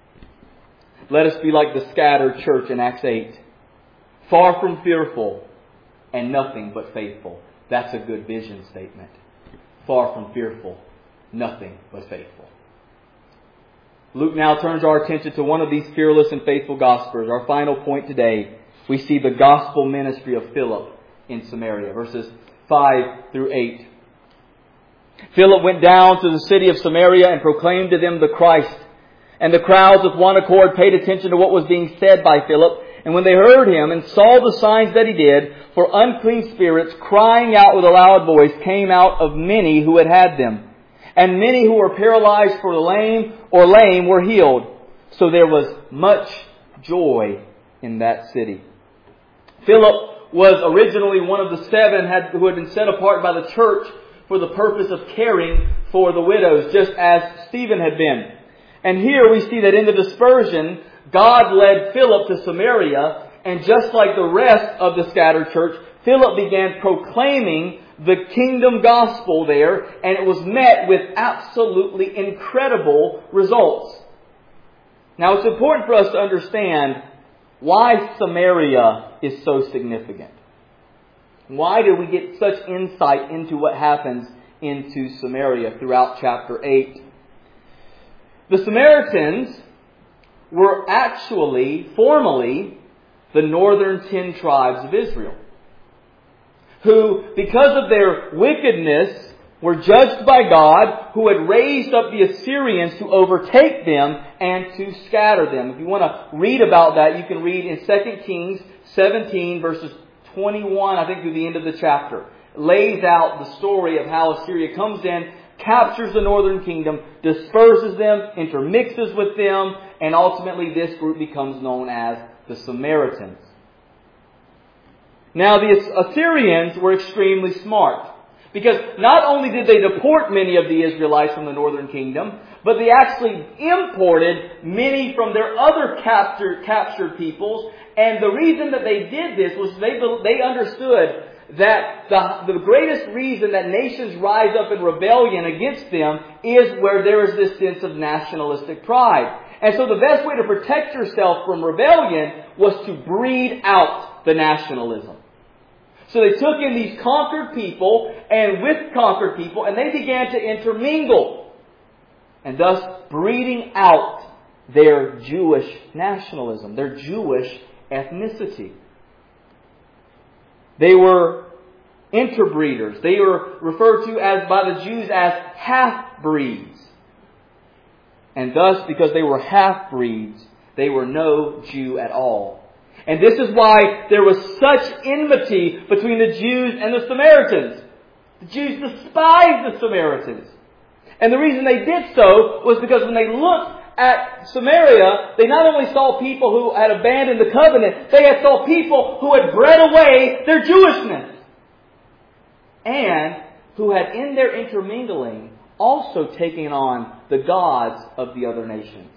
Let us be like the scattered church in Acts eight. Far from fearful and nothing but faithful. That's a good vision statement. Far from fearful, nothing but faithful. Luke now turns our attention to one of these fearless and faithful gospelers. Our final point today, we see the gospel ministry of Philip in Samaria. Verses five through eight. Philip went down to the city of Samaria and proclaimed to them the Christ. And the crowds with one accord paid attention to what was being said by Philip. And when they heard him and saw the signs that he did, for unclean spirits, crying out with a loud voice, came out of many who had had them. And many who were paralyzed for the lame or lame were healed. So there was much joy in that city. Philip was originally one of the seven had, who had been set apart by the church for the purpose of caring for the widows, just as Stephen had been. And here we see that in the dispersion, God led Philip to Samaria, and just like the rest of the scattered church, Philip began proclaiming the kingdom gospel there, and it was met with absolutely incredible results. Now it's important for us to understand why Samaria is so significant. Why did we get such insight into what happens into Samaria throughout chapter eight? The Samaritans were actually, formally, the northern ten tribes of Israel, who, because of their wickedness, were judged by God, who had raised up the Assyrians to overtake them and to scatter them. If you want to read about that, you can read in Second Kings seventeen, verses twenty-one, I think, through the end of the chapter. It lays out the story of how Assyria comes in, captures the northern kingdom, disperses them, intermixes with them, and ultimately this group becomes known as the Samaritans. Now the Assyrians were extremely smart, because not only did they deport many of the Israelites from the northern kingdom, but they actually imported many from their other captured, captured peoples. And the reason that they did this was they, they understood that the, the greatest reason that nations rise up in rebellion against them is where there is this sense of nationalistic pride. And so the best way to protect yourself from rebellion was to breed out the nationalism. So they took in these conquered people and with conquered people, and they began to intermingle, and thus breeding out their Jewish nationalism, their Jewish ethnicity. They were interbreeders. They were referred to as by the Jews as half-breeds. And thus, because they were half-breeds, they were no Jew at all. And this is why there was such enmity between the Jews and the Samaritans. The Jews despised the Samaritans. And the reason they did so was because when they looked at Samaria, they not only saw people who had abandoned the covenant, they had saw people who had bred away their Jewishness. And who had in their intermingling also taken on the gods of the other nations.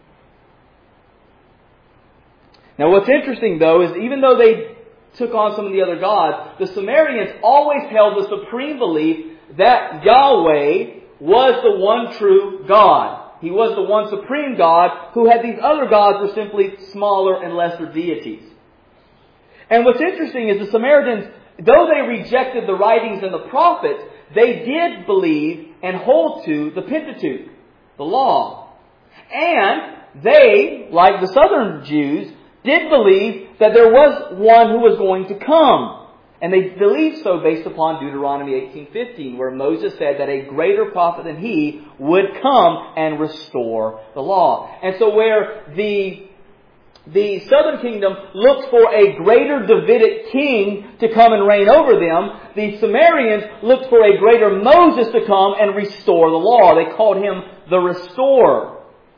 Now what's interesting though is even though they took on some of the other gods, the Samaritans always held the supreme belief that Yahweh was the one true God. He was the one supreme God who had these other gods were simply smaller and lesser deities. And what's interesting is the Samaritans, though they rejected the writings and the prophets, they did believe and hold to the Pentateuch, the law. And they, like the southern Jews, did believe that there was one who was going to come. And they believed so based upon Deuteronomy eighteen fifteen, where Moses said that a greater prophet than he would come and restore the law. And so where the, the southern kingdom looked for a greater Davidic king to come and reign over them, the Sumerians looked for a greater Moses to come and restore the law. They called him the restorer.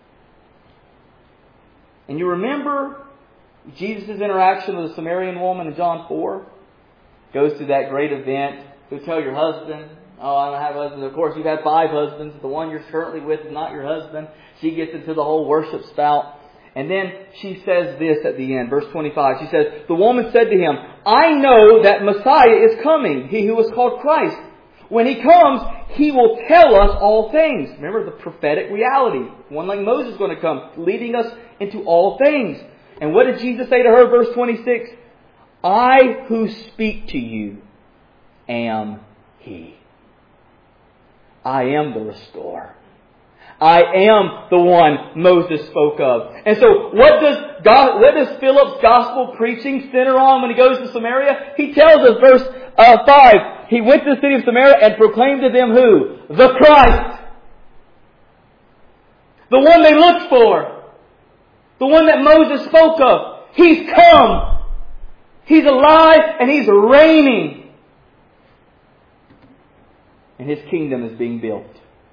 And you remember Jesus' interaction with the Samaritan woman in John four? Goes through that great event. Go tell your husband. Oh, I don't have a husband. Of course, you've had five husbands. The one you're currently with is not your husband. She gets into the whole worship spout. And then she says this at the end, verse twenty-five. She says, the woman said to him, I know that Messiah is coming, he who is called Christ. When he comes, he will tell us all things. Remember the prophetic reality. One like Moses is going to come, leading us into all things. And what did Jesus say to her, verse twenty-six? I who speak to you am He. I am the restorer. I am the one Moses spoke of. And so what does God, what does Philip's gospel preaching center on when he goes to Samaria? He tells us, verse uh, five, he went to the city of Samaria and proclaimed to them who? The Christ. The one they looked for. The one that Moses spoke of. He's come. He's alive and He's reigning. And His kingdom is being built.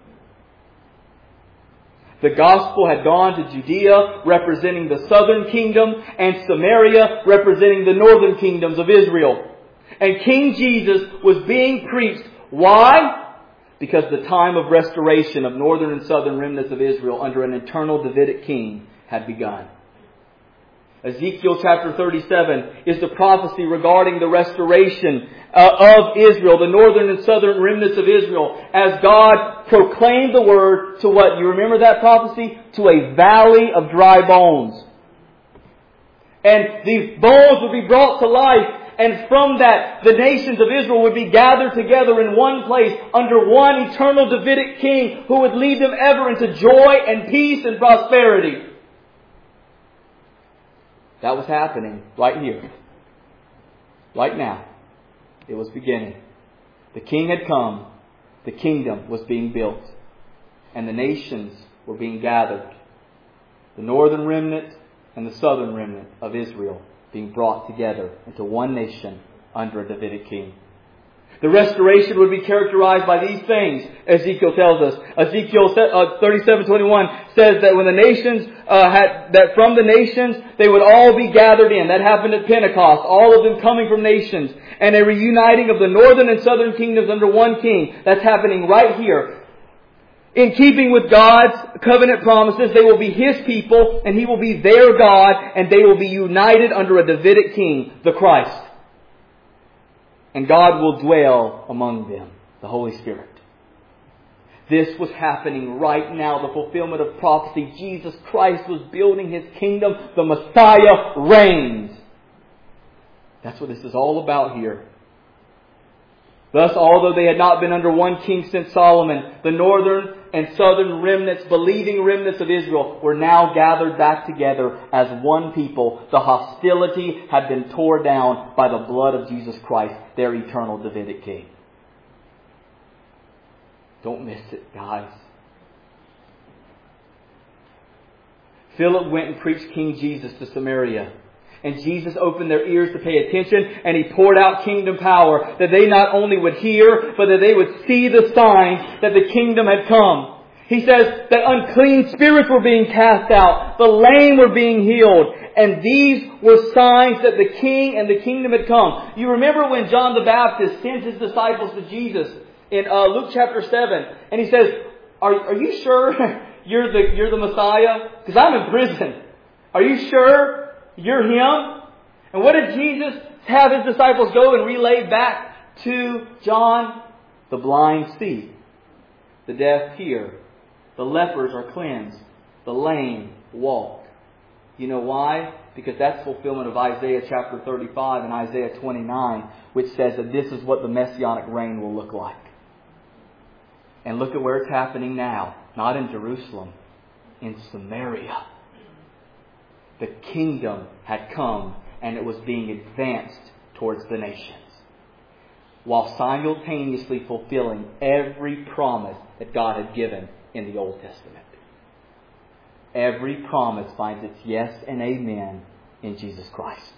The gospel had gone to Judea, representing the southern kingdom, and Samaria, representing the northern kingdoms of Israel. And King Jesus was being preached. Why? Because the time of restoration of northern and southern remnants of Israel under an eternal Davidic king had begun. Ezekiel chapter thirty-seven is the prophecy regarding the restoration uh, of Israel, the northern and southern remnants of Israel, as God proclaimed the word to what? You remember that prophecy? To a valley of dry bones. And these bones would be brought to life, and from that the nations of Israel would be gathered together in one place under one eternal Davidic king who would lead them ever into joy and peace and prosperity. That was happening right here. Right now. It was beginning. The king had come. The kingdom was being built. And the nations were being gathered. The northern remnant and the southern remnant of Israel being brought together into one nation under a Davidic king. The restoration would be characterized by these things, Ezekiel tells us. Ezekiel thirty-seven twenty-one says that when the nations uh, had, that from the nations they would all be gathered in. That happened at Pentecost. All of them coming from nations. And a reuniting of the northern and southern kingdoms under one king. That's happening right here. In keeping with God's covenant promises, they will be His people and He will be their God, and they will be united under a Davidic king, the Christ. And God will dwell among them, the Holy Spirit. This was happening right now, the fulfillment of prophecy. Jesus Christ was building His kingdom. The Messiah reigns. That's what this is all about here. Thus, although they had not been under one king since Solomon, the northern and southern remnants, believing remnants of Israel, were now gathered back together as one people. The hostility had been torn down by the blood of Jesus Christ, their eternal Davidic king. Don't miss it, guys. Philip went and preached King Jesus to Samaria. And Jesus opened their ears to pay attention, and He poured out kingdom power that they not only would hear, but that they would see the signs that the kingdom had come. He says that unclean spirits were being cast out, the lame were being healed, and these were signs that the king and the kingdom had come. You remember when John the Baptist sends his disciples to Jesus in uh, Luke chapter seven, and he says, "Are are you sure you're the you're the Messiah? Because I'm in prison. Are you sure you're Him?" And what did Jesus have His disciples go and relay back to John? The blind see, the deaf hear, The lepers are cleansed. The lame walk. You know why? Because that's fulfillment of Isaiah chapter thirty-five and Isaiah twenty-nine, which says that this is what the Messianic reign will look like. And look at where it's happening now. Not in Jerusalem. In Samaria. The kingdom had come and it was being advanced towards the nations, while simultaneously fulfilling every promise that God had given in the Old Testament. Every promise finds its yes and amen in Jesus Christ.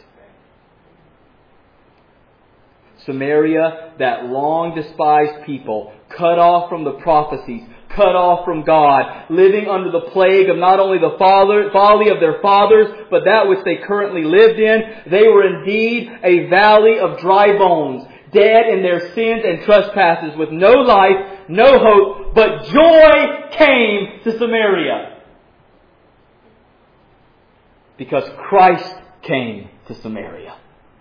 Samaria, that long despised people, cut off from the prophecies, cut off from God, living under the plague of not only the father, folly of their fathers, but that which they currently lived in. They were indeed a valley of dry bones, dead in their sins and trespasses, with no life, no hope, but joy came to Samaria. Because Christ came to Samaria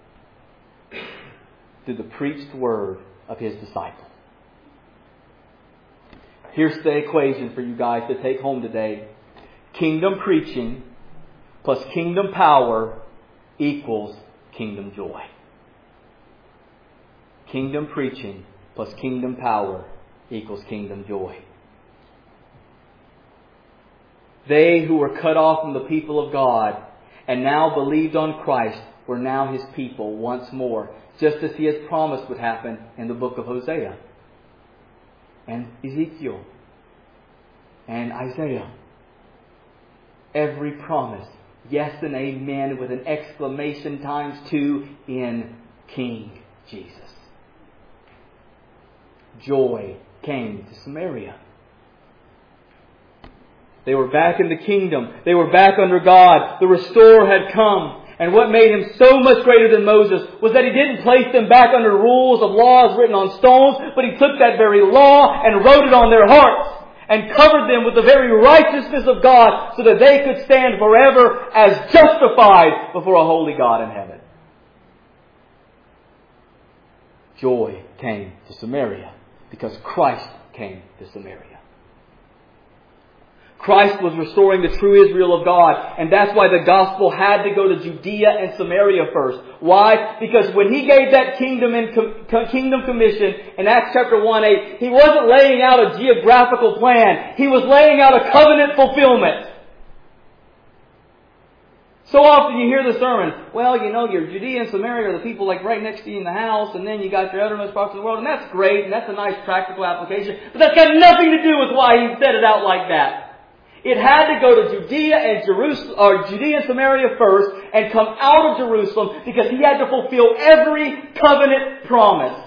through the preached word of His disciples. Here's the equation for you guys to take home today. Kingdom preaching plus kingdom power equals kingdom joy. Kingdom preaching plus kingdom power equals kingdom joy. They who were cut off from the people of God and now believed on Christ were now His people once more, just as He has promised would happen in the book of Hosea and Ezekiel and Isaiah. Every promise, yes and amen, with an exclamation times two in King Jesus. Joy came to Samaria. They were back in the kingdom. They were back under God. The restorer had come. And what made Him so much greater than Moses was that He didn't place them back under rules of laws written on stones, but He took that very law and wrote it on their hearts and covered them with the very righteousness of God so that they could stand forever as justified before a holy God in heaven. Joy came to Samaria because Christ came to Samaria. Christ was restoring the true Israel of God, and that's why the gospel had to go to Judea and Samaria first. Why? Because when He gave that kingdom in com- kingdom commission in Acts chapter one eight, He wasn't laying out a geographical plan. He was laying out a covenant fulfillment. So often you hear the sermon, well, you know, your Judea and Samaria are the people like right next to you in the house, and then you got your uttermost parts of the world, and that's great, and that's a nice practical application, but that's got nothing to do with why He said it out like that. It had to go to Judea and Jerusalem, or Judea and Samaria first, and come out of Jerusalem because He had to fulfill every covenant promise.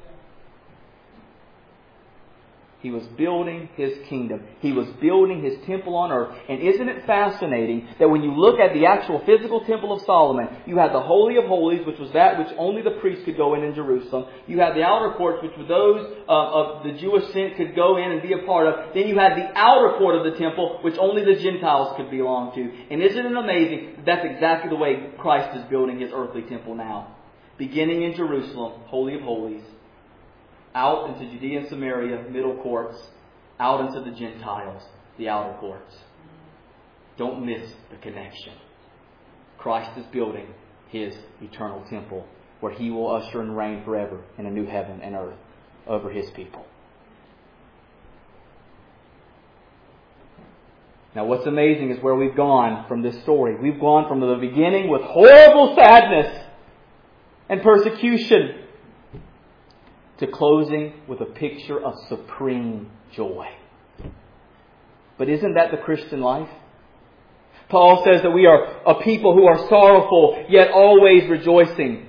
He was building His kingdom. He was building His temple on earth. And isn't it fascinating that when you look at the actual physical temple of Solomon, you had the Holy of Holies, which was that which only the priests could go in in Jerusalem. You had the outer courts, which were those uh, of the Jewish sent could go in and be a part of. Then you had the outer court of the temple, which only the Gentiles could belong to. And isn't it amazing? That's exactly the way Christ is building His earthly temple now. Beginning in Jerusalem, Holy of Holies. Out into Judea and Samaria, middle courts. Out into the Gentiles, the outer courts. Don't miss the connection. Christ is building His eternal temple where He will usher and reign forever in a new heaven and earth over His people. Now what's amazing is where we've gone from this story. We've gone from the beginning with horrible sadness and persecution to closing with a picture of supreme joy. But isn't that the Christian life? Paul says that we are a people who are sorrowful, yet always rejoicing.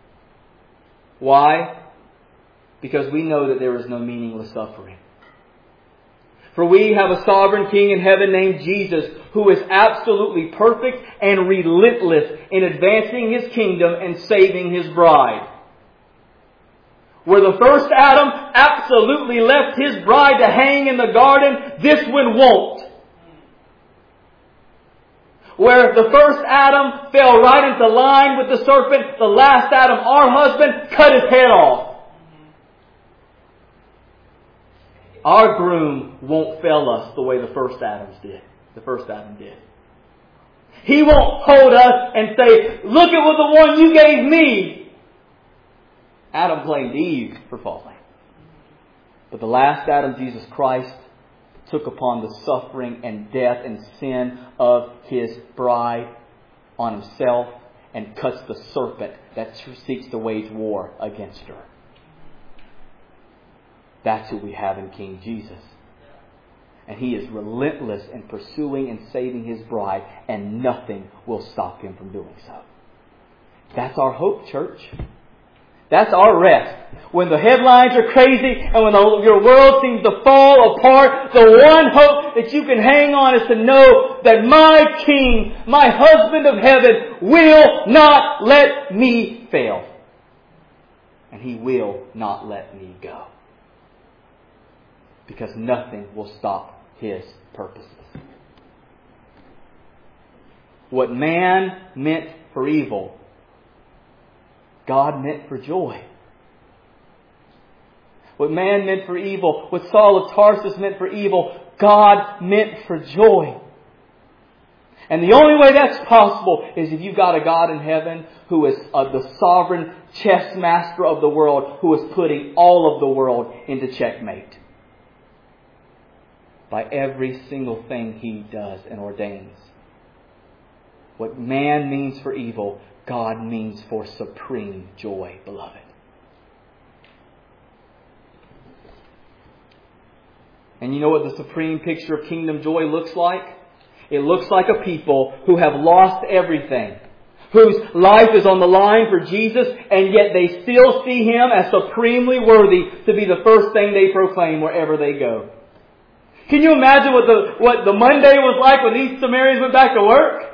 Why? Because we know that there is no meaningless suffering. For we have a sovereign King in heaven named Jesus, who is absolutely perfect and relentless in advancing His kingdom and saving His bride. Where the first Adam absolutely left his bride to hang in the garden, this one won't. Where the first Adam fell right into line with the serpent, the last Adam, our husband, cut his head off. our groom won't fail us the way the first Adam's did. The first Adam did. He won't hold us and say, look at what the one you gave me. Adam blamed Eve for falling. But the last Adam, Jesus Christ, took upon the suffering and death and sin of His bride on Himself and cuts the serpent that seeks to wage war against her. That's who we have in King Jesus. And He is relentless in pursuing and saving His bride, and nothing will stop Him from doing so. That's our hope, church. That's our rest. When the headlines are crazy and when the, your world seems to fall apart, the one hope that you can hang on is to know that my King, my husband of heaven, will not let me fail. And He will not let me go. Because nothing will stop His purposes. What man meant for evil, God meant for joy. What man meant for evil, what Saul of Tarsus meant for evil, God meant for joy. And the only way that's possible is if you've got a God in heaven who is uh, the sovereign chess master of the world, who is putting all of the world into checkmate. By every single thing He does and ordains. What man means for evil, God means for supreme joy, beloved. And you know what the supreme picture of kingdom joy looks like? It looks like a people who have lost everything, whose life is on the line for Jesus, and yet they still see Him as supremely worthy to be the first thing they proclaim wherever they go. Can you imagine what the what the Monday was like when these Samaritans went back to work?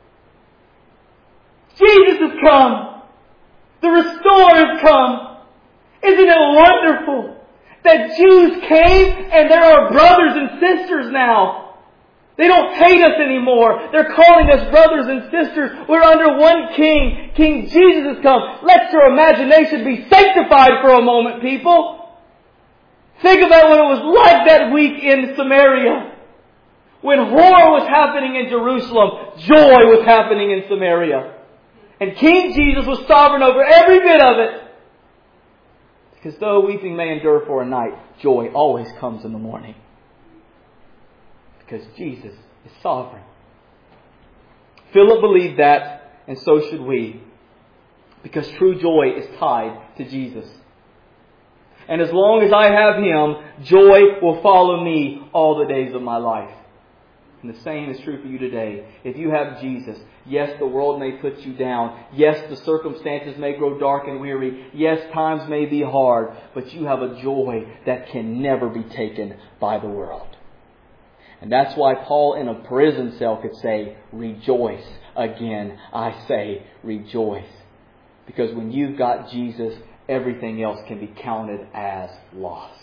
Jesus has come. The Restorer has come. Isn't it wonderful that Jews came and they're our brothers and sisters now? They don't hate us anymore. They're calling us brothers and sisters. We're under one King. King Jesus has come. Let your imagination be sanctified for a moment, people. Think about what it was like that week in Samaria. When horror was happening in Jerusalem, joy was happening in Samaria. And King Jesus was sovereign over every bit of it. Because though weeping may endure for a night, joy always comes in the morning. Because Jesus is sovereign. Philip believed that, and so should we. Because true joy is tied to Jesus. And as long as I have Him, joy will follow me all the days of my life. And the same is true for you today. If you have Jesus, yes, the world may put you down. Yes, the circumstances may grow dark and weary. Yes, times may be hard. But you have a joy that can never be taken by the world. And that's why Paul in a prison cell could say, rejoice. Again, I say rejoice. Because when you've got Jesus, everything else can be counted as loss.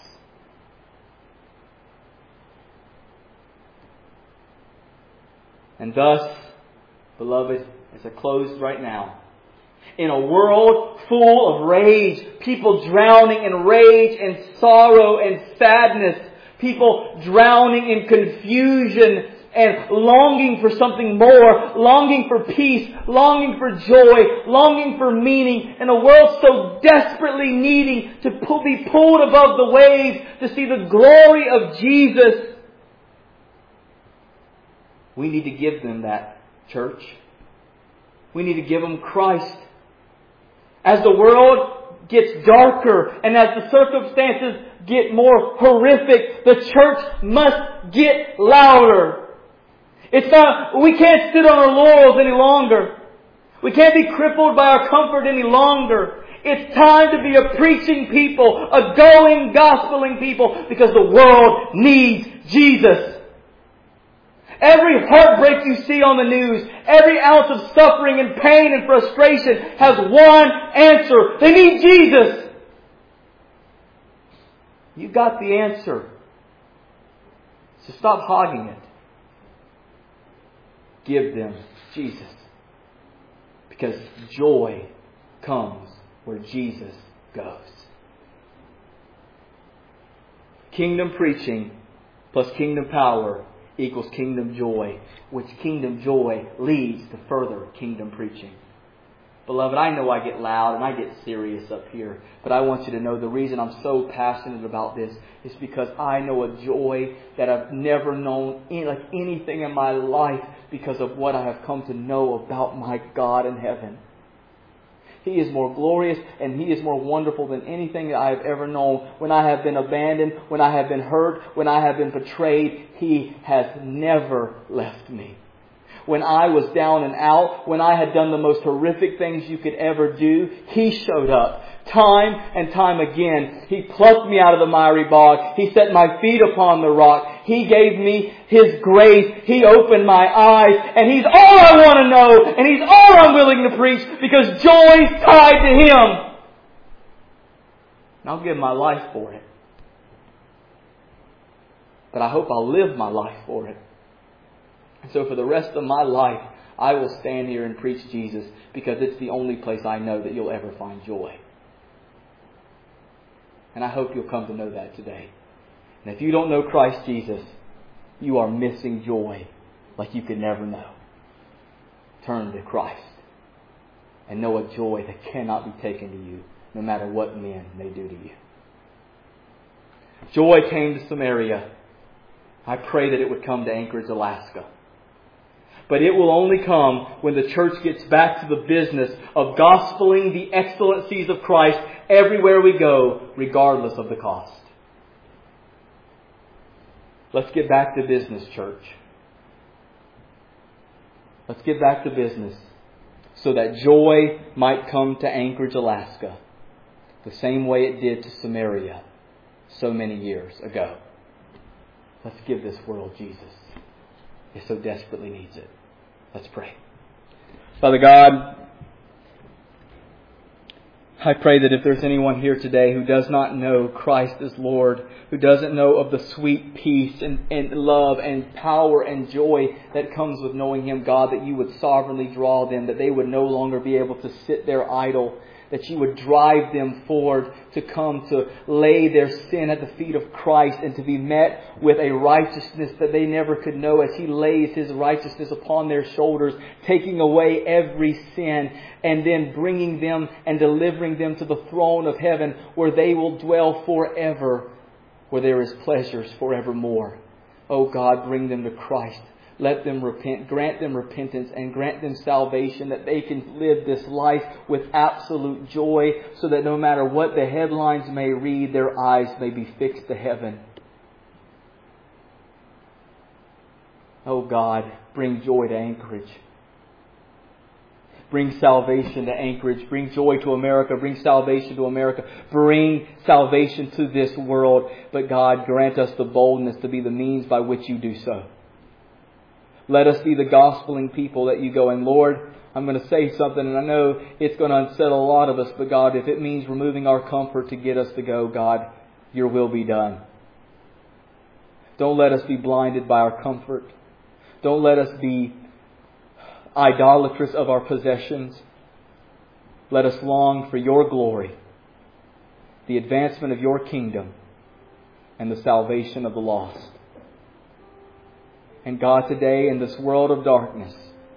And thus, beloved, as I close right now, in a world full of rage, people drowning in rage and sorrow and sadness, people drowning in confusion and longing for something more, longing for peace, longing for joy, longing for meaning, in a world so desperately needing to be pulled above the waves to see the glory of Jesus. We need to give them that, church. We need to give them Christ. As the world gets darker and as the circumstances get more horrific, the church must get louder. It's not, we can't sit on our laurels any longer. We can't be crippled by our comfort any longer. It's time to be a preaching people, a going, gospeling people, because the world needs Jesus. Every heartbreak you see on the news, every ounce of suffering and pain and frustration has one answer. They need Jesus. You got the answer. So stop hogging it. Give them Jesus. Because joy comes where Jesus goes. Kingdom preaching plus kingdom power equals kingdom joy, which kingdom joy leads to further kingdom preaching. Beloved, I know I get loud and I get serious up here, but I want you to know the reason I'm so passionate about this is because I know a joy that I've never known in, like anything in my life because of what I have come to know about my God in heaven. He is more glorious and He is more wonderful than anything that I have ever known. When I have been abandoned, when I have been hurt, when I have been betrayed, He has never left me. When I was down and out, when I had done the most horrific things you could ever do, He showed up. Time and time again, He plucked me out of the miry bog. He set my feet upon the rock. He gave me His grace. He opened my eyes. And He's all I want to know. And He's all I'm willing to preach because joy's tied to Him. And I'll give my life for it. But I hope I'll live my life for it. And so for the rest of my life, I will stand here and preach Jesus because it's the only place I know that you'll ever find joy. And I hope you'll come to know that today. And if you don't know Christ Jesus, you are missing joy like you could never know. Turn to Christ and know a joy that cannot be taken to you, no matter what men may do to you. Joy came to Samaria. I pray that it would come to Anchorage, Alaska. But it will only come when the church gets back to the business of gospeling the excellencies of Christ everywhere we go, regardless of the cost. Let's get back to business, church. Let's get back to business so that joy might come to Anchorage, Alaska, the same way it did to Samaria so many years ago. Let's give this world Jesus. It so desperately needs it. Let's pray. Father God, I pray that if there's anyone here today who does not know Christ as Lord, who doesn't know of the sweet peace and, and love and power and joy that comes with knowing Him, God, that you would sovereignly draw them, that they would no longer be able to sit there idle, that you would drive them forward to come to lay their sin at the feet of Christ and to be met with a righteousness that they never could know as He lays His righteousness upon their shoulders, taking away every sin and then bringing them and delivering them to the throne of heaven where they will dwell forever, where there is pleasures forevermore. Oh God, bring them to Christ. Let them repent, grant them repentance and grant them salvation that they can live this life with absolute joy so that no matter what the headlines may read, their eyes may be fixed to heaven. Oh God, bring joy to Anchorage. Bring salvation to Anchorage. Bring joy to America. Bring salvation to America. Bring salvation to this world. But God, grant us the boldness to be the means by which you do so. Let us be the gospeling people that you go. And Lord, I'm going to say something, and I know it's going to unsettle a lot of us. But God, if it means removing our comfort to get us to go, God, your will be done. Don't let us be blinded by our comfort. Don't let us be idolatrous of our possessions. Let us long for your glory, the advancement of your kingdom, and the salvation of the lost. And God, today in this world of darkness,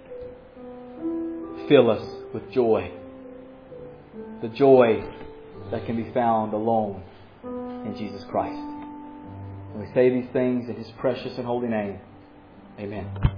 fill us with joy. The joy that can be found alone in Jesus Christ. And we say these things in His precious and holy name. Amen.